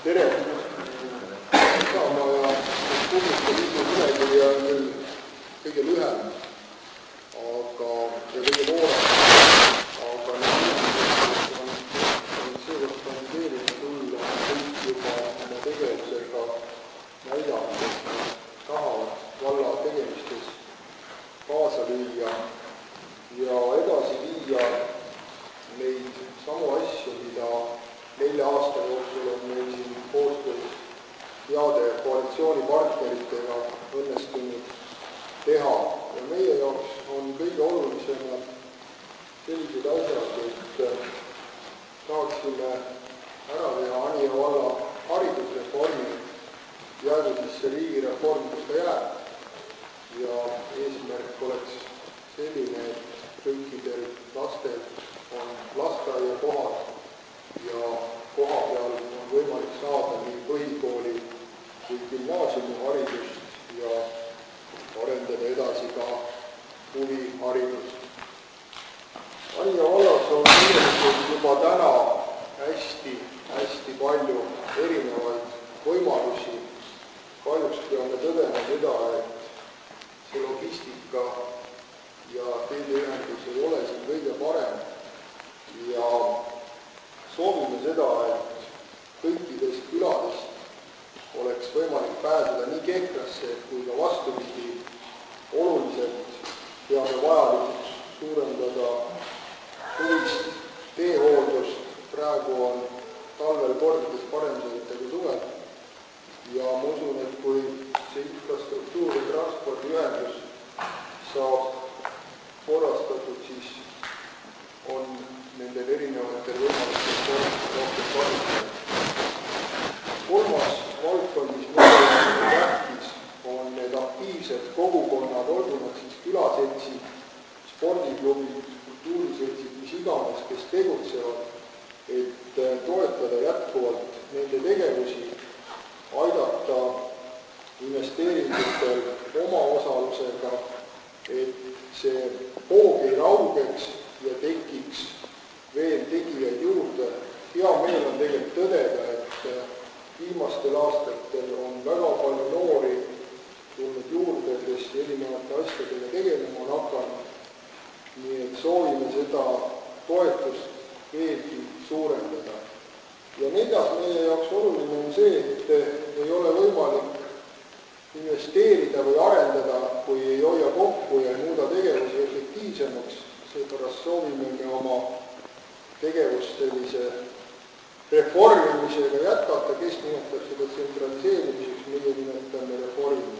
Tere! Isamaa ja Publika Liidu nimekirja on küll kõige lühem, aga kõige noorem, aga seekord kandideerida tulla kõik juba oma tegevusega näidanud, et nad tahavad valla tegemistes kaasa lüüa ja edasi viia neid samu asju, mida 4 aasta jooksul on meil siin koostöös heade koalitsioonipartneritega õnnestunud teha. Ja meie jaoks on kõige olulisemad sellised asjad, et tahaksime ära teha Anija valla haridusreformi, jäägu siis see riigireform, kus ta jääb. Ja eesmärk oleks selline, et kõikidel lastel on lasteaiakohad ja koha peal on võimalik saada nii põhikooli kui gümnaasiumiharidust ja arendada edasi ka huviharidust. Anija vallas on tegelikult juba täna hästi palju erinevaid võimalusi. Kahjuks peame tõdema seda, et see logistika ja teedeühendus ei ole siin kõige parem ja soovime seda, et kõikidest küladest oleks võimalik pääseda nii Kekrasse kui ka vastupidi. Oluliselt peame vajalikuks suurendada huvist teehooldust. Praegu on talvel kordades parem sõita kui suvel. Ja ma usun, et kui see infrastruktuur ja transpordiühendus saab korrastatud, siis on nendel erinevatel võimalustel rohkem kasutada. Kolmas valdkond, mis meile tähtis, on need aktiivsed kogukonnad, olgu nad siis külaseltsid, spordiklubid, kultuuriseltsid, mis iganes, kes tegutsevad, et toetada jätkuvalt nende tegevusi, aidata investeeringutel oma osalusega, et see hoog ei raugeks ja tekiks veel tegijaid juurde. Hea meel on tegelikult tõdeda, et viimastel aastatel on väga palju noori tulnud juurde, kes erinevate asjadega tegelema on hakanud. Nii et soovime seda toetust veelgi suurendada. Ja neljas meie jaoks oluline on see, et ei ole võimalik investeerida või arendada, kui ei hoia kokku ja ei muuda tegevusi efektiivsemaks. Seepärast soovime me oma tegevust sellise reformimisega jätkata, kes nimetab